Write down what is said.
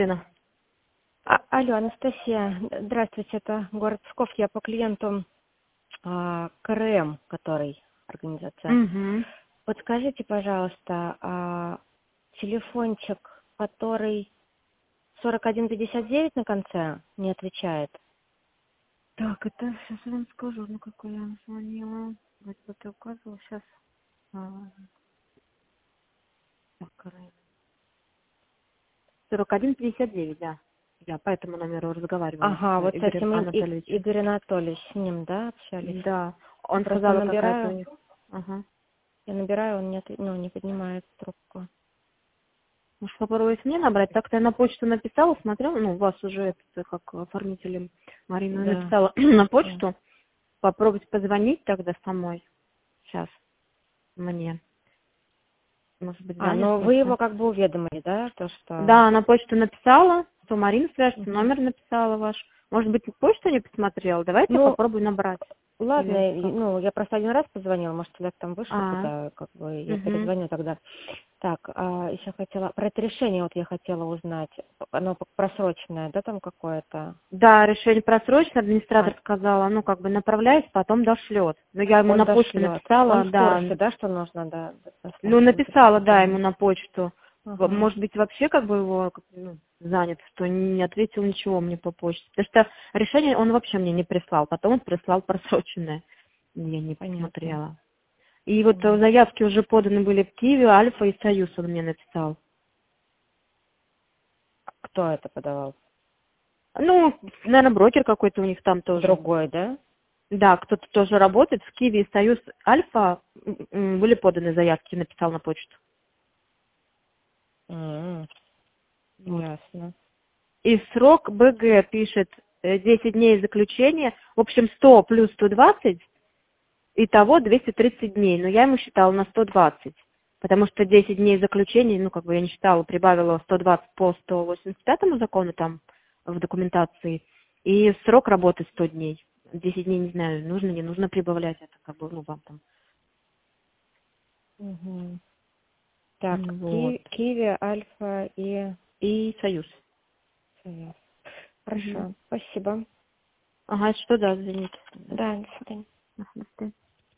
Лена. Алло, Анастасия, здравствуйте, это город Псков, я по клиенту КРМ, который организация. Угу. Подскажите, пожалуйста, телефончик, который 4159 на конце, не отвечает. Так, это сейчас я вам скажу, ну какой я звонила. Вроде бы ты указывал сейчас. Так, 4159, да. Я по этому номеру разговаривала Ага, с вот с Игорем этим Анатольевичем. Игорь Анатольевич, с ним, да, общались? Да. Я Он просто сказала какая-то у набираю, них. Ага. я набираю, он не поднимает трубку. Может, попробовать мне набрать? Так-то я на почту написала, смотрела, ну, вас уже это, как оформителем Марину Да. написала на Да. почту. Попробовать позвонить тогда самой. Сейчас мне. Может быть, занят Ну вы просто. его как бы уведомили, да, то что... Да, на почту написала, что Марина свяжется, Мгм. номер написала ваш. Может быть, почту не посмотрел? Давайте я Ну, попробую набрать. Или ладно, как? я просто один раз позвонила, может, человек там вышел А, куда, как бы я угу. перезвоню тогда. Так, еще хотела, про это решение вот я хотела узнать, оно просроченное, да, там какое-то? Да, решение просрочено, администратор А, сказала, ну, как бы направляйся, потом дошлет. Но я ему он на почту дошлет. написала, Он в да. курсе, да, что нужно, да, Ну, дослать написала, да, ему документ. на почту. Ага. Может быть, вообще как бы его занят, что не ответил ничего мне по почте. Потому что решение он вообще мне не прислал. Потом он прислал просроченное. Я не Понятно. посмотрела. И вот заявки уже поданы были в Киеве, Альфа и Союз он мне написал. Кто это подавал? Ну, наверное, брокер какой-то у них там тоже. Другой, да? Да, кто-то тоже работает. В Киеве и Союз Альфа были поданы заявки, написал на почту. М, Вот. Ясно. И срок БГ пишет 10 дней заключения. В общем, 100 плюс 120, итого 230 дней. Но я ему считала на 120. Потому что 10 дней заключения, ну, как бы я не считала, прибавила 120 по 185 закону там в документации. И срок работы 100 дней. 10 дней, не знаю, нужно, не нужно прибавлять это, как бы, ну, вам там. Угу. Так, Вот. Киви, Альфа и И Союз. Союз. Мгм. Хорошо, спасибо. Ага, что да, извините. Да. Да, до свидания. Ага, до свидания.